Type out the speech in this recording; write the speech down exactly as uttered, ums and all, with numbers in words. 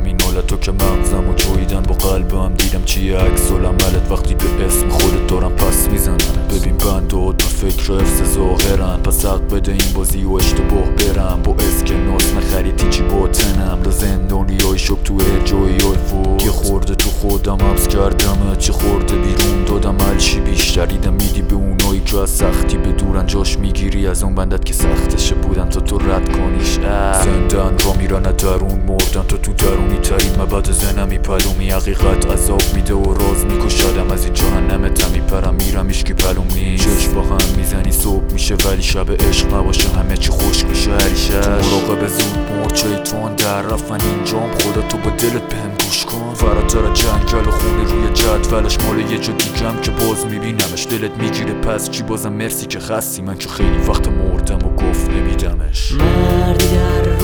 همین حالت تو که مغزم و جویدن با قلبم دیدم چیه عکس العملت وقتی به اسم خودت دارم پس میزنن. ببین بند و تو فکر حفظ ظاهرن، پس حق بده این بازی و اشتباه برم با اسکناس نخرید چی باطنم دا زندانی های شب تو هر جایی های فوق یه خورده تو خودم حبس کردم چه خورده بیرون دادم هلچی بیشتریدم میدی به اونایی که از سختی به دورن جاش میگیری از اون بندت که سختشه بودن تا تو رد کنیش. زندن را میرن درون مردن تو تو درونی ترین مبد زنمی پلومی حقیقت عذاب میده و راز میکشدم از این جهنمتم میپرم میرم ایشکی پلوم نیست. چشم با هم میزنی صبح میشه ولی شب عشق نباشه همه چی خوش میشه هری شب مراقب زود مرد شیطان در رفتن اینجام خدا تو با دلت بهم گوش کن فراتر جنگل و خونه روی جدولش مال یه جا دیگم که باز میبینمش دلت میگیره پس چی بازم مرسی که خستی من که خیلی وقت مردم و گفت نمیدمش. مردی در